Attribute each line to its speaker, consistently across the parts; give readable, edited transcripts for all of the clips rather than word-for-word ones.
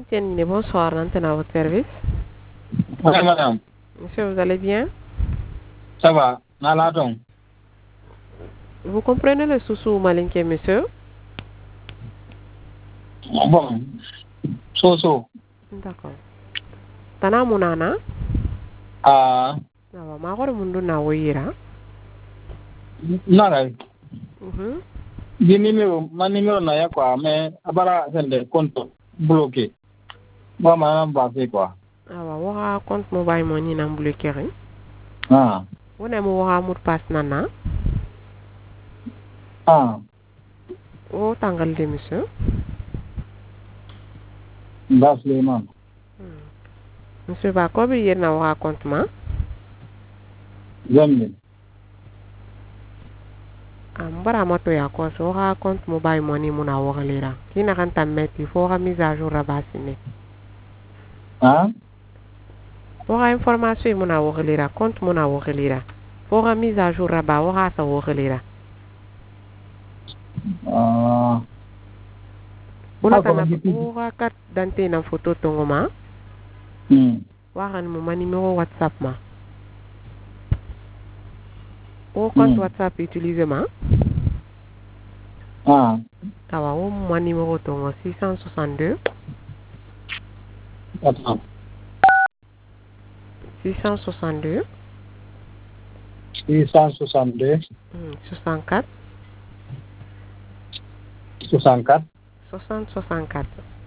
Speaker 1: MTN, bonsoir, maintenant à votre service.
Speaker 2: Oui, madame.
Speaker 1: Monsieur, vous allez bien?
Speaker 2: Ça va. Naladon.
Speaker 1: Vous comprenez le sous malinque, monsieur?
Speaker 2: Bon. So.
Speaker 1: D'accord. Tana munana?
Speaker 2: Ah.
Speaker 1: Awa, magoro mundu na woyira.
Speaker 2: Nara.
Speaker 1: Mhm.
Speaker 2: Di numéro na ya quoi, mais abara sende compte bloqué. Bon, madame, passé quoi.
Speaker 1: Awa, wora compte mobile money na bloqué rin.
Speaker 2: Ah.
Speaker 1: Wona mo wora mot pass nana.
Speaker 2: Ah.
Speaker 1: O tangal de monsieur.
Speaker 2: Bas Suleiman.
Speaker 1: Monsieur ba ko bi yena wora compte ma?
Speaker 2: Zemmi.
Speaker 1: Mbara moto ya ko so wora compte mobile money muna wora lira. Kina kan tameti fo wora mise à jour rabasine.
Speaker 2: Ah.
Speaker 1: Wora information muna wora lira, compte muna wora lira. Fo wora mise à jour raba wora sa wora lira.
Speaker 2: Ah.
Speaker 1: Una kana wora kat dante na photo tongo ma? Waran mo ma numéro WhatsApp ma. O compte WhatsApp utilise ma?
Speaker 2: Ah.
Speaker 1: Awa, o ma numéro tongo 662
Speaker 2: Attends.
Speaker 1: 662
Speaker 2: 662
Speaker 1: 64
Speaker 2: 64
Speaker 1: 60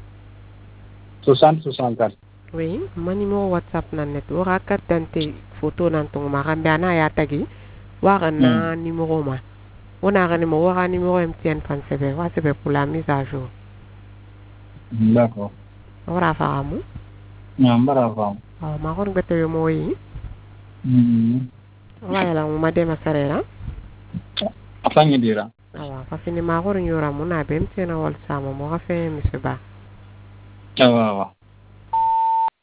Speaker 2: 64.
Speaker 1: Oui, ma numéro WhatsApp na net. Wora kat dante photo nan tongo ma rambiana ya tagi. Waran na numéro ma. Ona gani mo wora numéro MTN fan sebe. Wa sebe pour la mise à jour.
Speaker 2: D'accord.
Speaker 1: Wora faramu?
Speaker 2: Mbara fam.
Speaker 1: Awa, ma kon bete yo mo yi. Wala la mo madema sarera.
Speaker 2: Sangi dira.
Speaker 1: Awa, parce que ma kon yora mo na be MTN wal sama mo ga fe monsieur ba.
Speaker 2: Awa.